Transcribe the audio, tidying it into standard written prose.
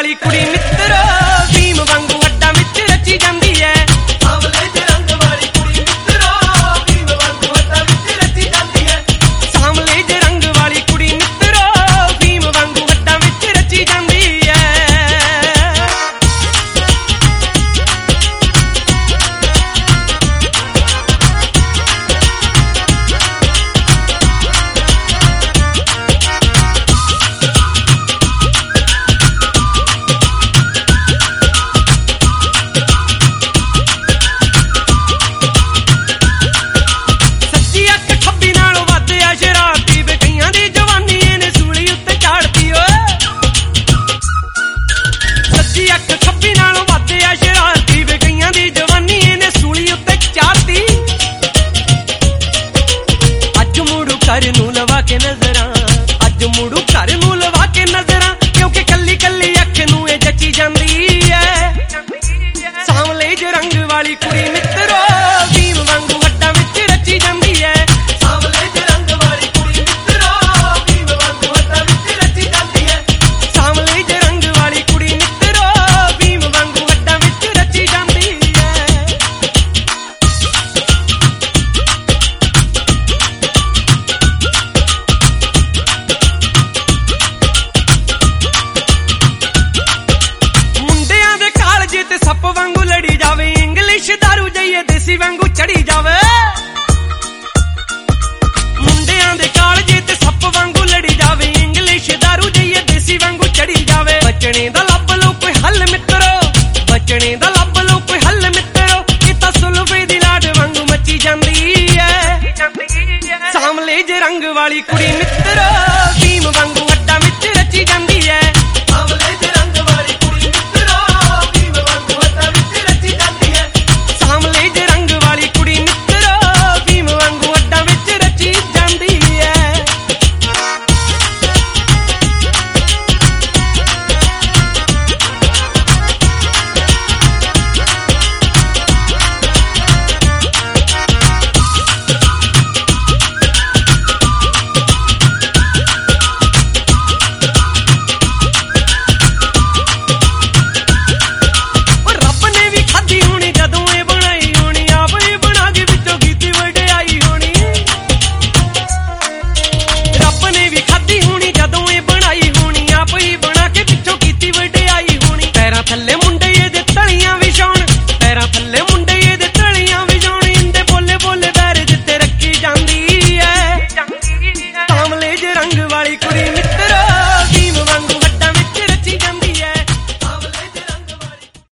वाली कुड़ी मित्रो भीम वांगू अड्डा विच रची जांदी है। सांवले जे रंग वाली कुड़ी मित्रो भीम वांगू अड्डा विच रची जांदी है। सांवले जे रंग वाली कुड़ी मित्रो भीम वांगू अड्डा विच रची जांदी है। घर नूं लवा के नजरां अज मुड़ू घर नूं लवा के नजरां क्योंकि कल्ली कल्ली अख नूं ए जची जांदी है। सांवले जे रंग वाली कुड़ी मित्रो भीम वांगू अड्डा विच रची जांदी है। सांवले जे रंग वाली कुड़ी मित्रो भीम वांगू अड्डा विच रची जांदी है। सांवले जे रंग वाली कुड़ी मित्रो भीम वांगू अड्डा विच रची जांदी है। सप वांगू लड़ी जावे इंग्लिश दारू जाइए देसी वांगू चढ़ी जावे। मुंडियां दे कालजे ते सप वांगू लड़ी जावे इंग्लिश दारू जाइए देसी वांगू चढ़ी जावे। बचने दा लभ लो कोई हल मित्रो बचने दा लभ लो कोई हल मित्रो ये तां सुल्फे दी लाड वांगू मची जांदी है। सांवले जे रंग वाली कुड़ी मित्रो भीम वांगू